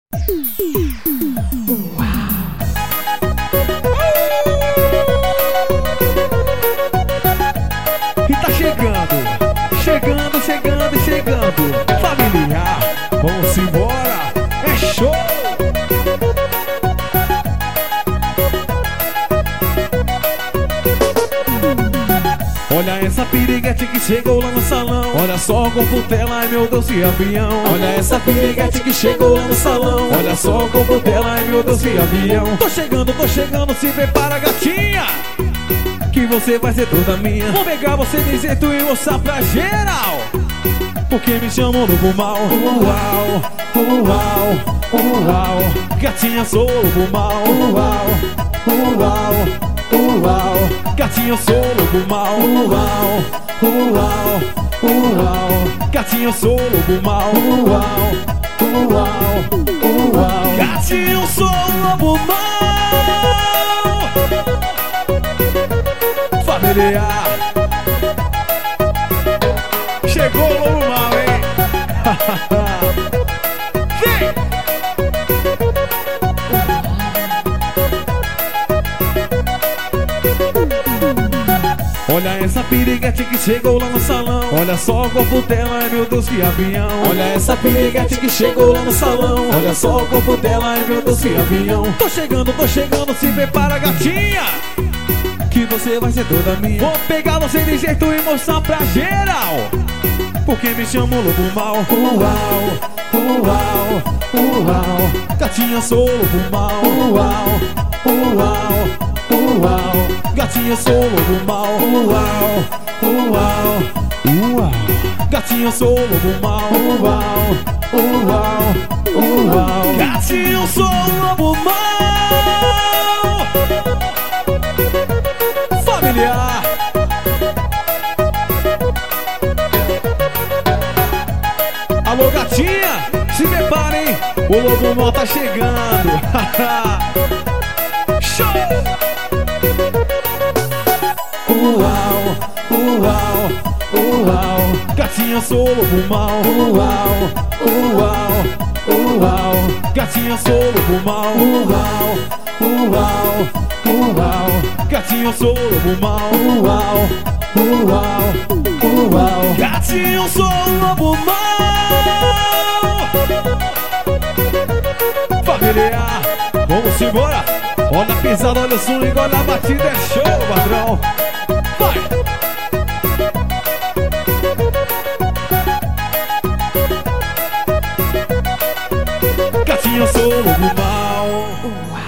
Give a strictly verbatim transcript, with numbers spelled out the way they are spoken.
E tá chegando, chegando, chegando, chegando. Familiar, vamos embora, é show! Olha essa piriguete que chegou lá no salão. Olha só com cutela, ai meu Deus, que avião. Olha essa piriguete que chegou lá no salão. Olha só com cutela, ai meu Deus, que avião. Tô chegando, tô chegando, se prepara, gatinha, que você vai ser toda minha. Vou pegar você de jeito e mostrar pra geral, porque me chamam lobo mal. Uau, uau, uau, gatinha, sou lobo mal. Uau, uau, uau, gatinha, sou lobo mal. Uau, uau, uau, gatinha, sou lobo mal. Uau, uau, uau, gatinha, sou lobo mal. Familiar, chegou o lobo mal, hein? Vem! Olha essa piriguete que chegou lá no salão. Olha só o corpo dela, ai meu Deus, que avião. Olha essa piriguete que chegou lá no salão. Olha só o corpo dela, ai meu Deus, que avião. Tô chegando, tô chegando, se prepara, gatinha, que você vai ser toda minha. Vou pegar você de jeito e mostrar pra geral, porque me chamam lobo mal. Uau, uau, uau, gatinha, sou lobo mal. Uau, uau, uau, gatinha, sou lobo mal. Uau, uau, uau, gatinha, sou lobo mal. Uau, uau, uau, gatinha, sou lobo mal. Familiar, alô gatinha, se preparem, o lobo mal tá chegando. Show! Uau, uau, uau, gatinha, sou lobo mal. Uau, uau, uau, gatinha, sou lobo mal. Uau, uau, uau, gatinha, sou lobo mal. Uau, uau, uau, gatinha, sou lobo mal. Familiar, vamos embora. Olha a pisada, olha o swing, olha a batida, é show, padrão. Vai! Gatinha, sou lobo mal.